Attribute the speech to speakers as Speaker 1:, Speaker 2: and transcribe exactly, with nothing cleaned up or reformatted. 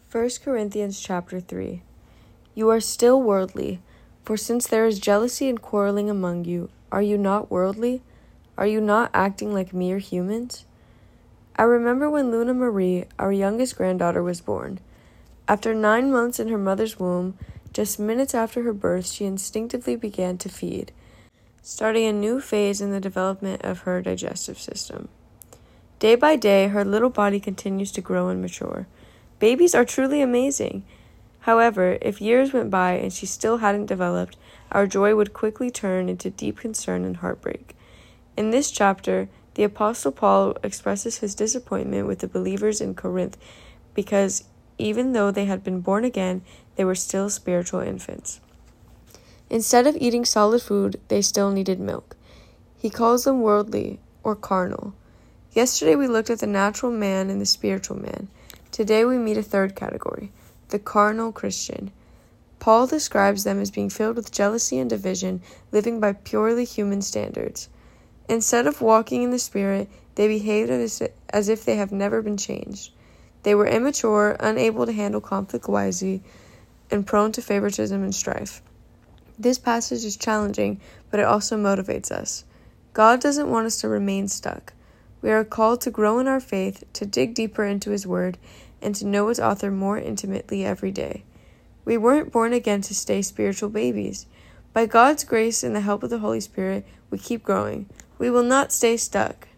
Speaker 1: First Corinthians chapter three. You are still worldly, for since there is jealousy and quarreling among you, are you not worldly? Are you not acting like mere humans? I remember when Luna Marie, our youngest granddaughter, was born. After nine months in her mother's womb, just minutes after her birth, she instinctively began to feed, starting a new phase in the development of her digestive system. Day by day, her little body continues to grow and mature. Babies are truly amazing. However, if years went by and she still hadn't developed, our joy would quickly turn into deep concern and heartbreak. In this chapter, the Apostle Paul expresses his disappointment with the believers in Corinth because even though they had been born again, they were still spiritual infants. Instead of eating solid food, they still needed milk. He calls them worldly or carnal. Yesterday we looked at the natural man and the spiritual man. Today we meet a third category, the carnal Christian. Paul describes them as being filled with jealousy and division, living by purely human standards. Instead of walking in the Spirit, they behaved as, as if they have never been changed. They were immature, unable to handle conflict wisely, and prone to favoritism and strife. This passage is challenging, but it also motivates us. God doesn't want us to remain stuck. We are called to grow in our faith, to dig deeper into His Word, and to know its author more intimately every day. We weren't born again to stay spiritual babies. By God's grace and the help of the Holy Spirit, we keep growing. We will not stay stuck.